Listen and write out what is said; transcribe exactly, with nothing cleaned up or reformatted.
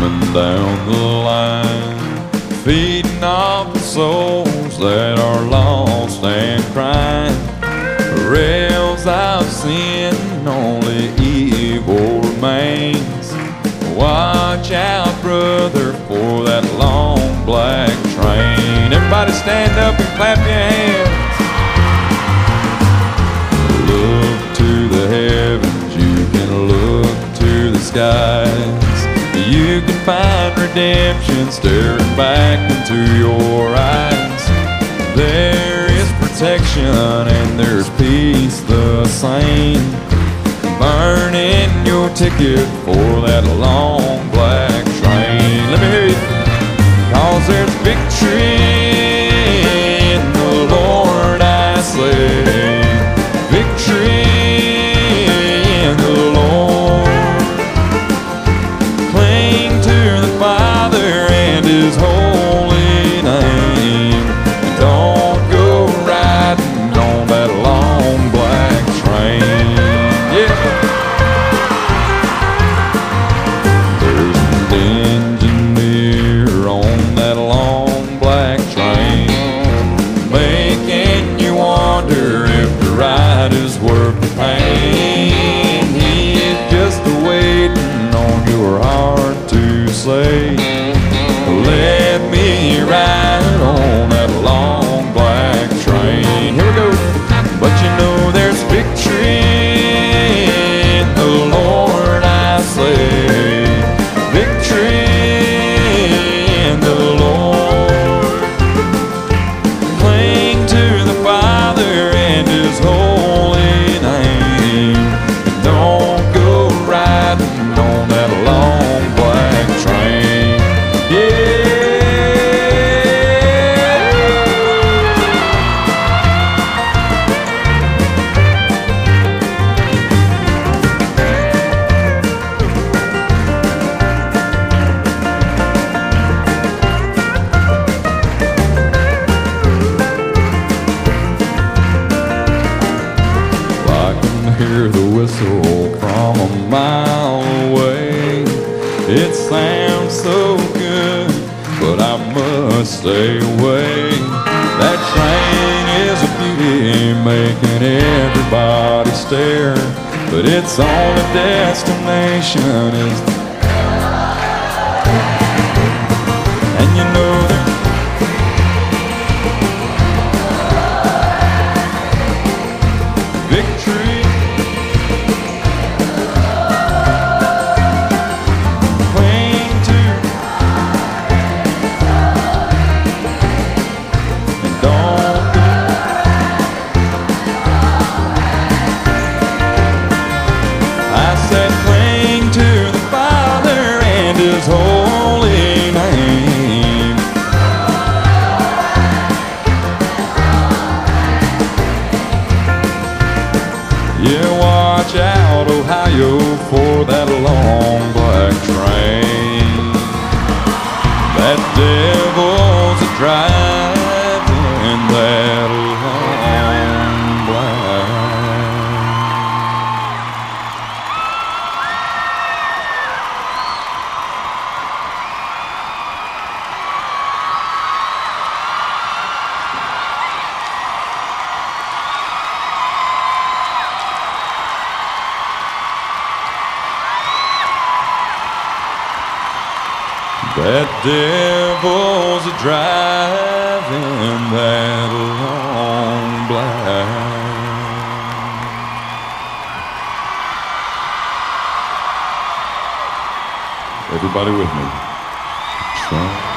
coming down the line, feeding off the souls that are lost and crying. Rails of sin, only evil remains. Watch out, brother, for that long black train. Everybody stand up and clap your hands. Look to the heavens, you can look to the skies. You can find redemption staring back into your eyes. There is protection and there's peace the same. Burning your ticket for that long black train. Let me hear you. 'Cause there's victory in the Lord, I say. Victory in the Lord. Cling to the Father and His holy name. Don't go riding on that long black train. Yeah. There's an engineer on that long black train, making you wonder if the ride is worth the pain. He's just waiting on your heart to say, let me ride on that long black train. Here we go. But you know there's victory in the Lord, I say. Victory in the Lord. Cling to the Father and His holy name. Don't go riding on that long black train. Yeah. Hear the whistle from a mile away. It sounds so good, but I must stay away. That train is a beauty, making everybody stare, but its only destination is, and you know that victory. His holy name. Yeah, watch out, Ohio, for that long black train. That devil's a driving that long black. That devil's a driving that long black. Everybody with me. Trump.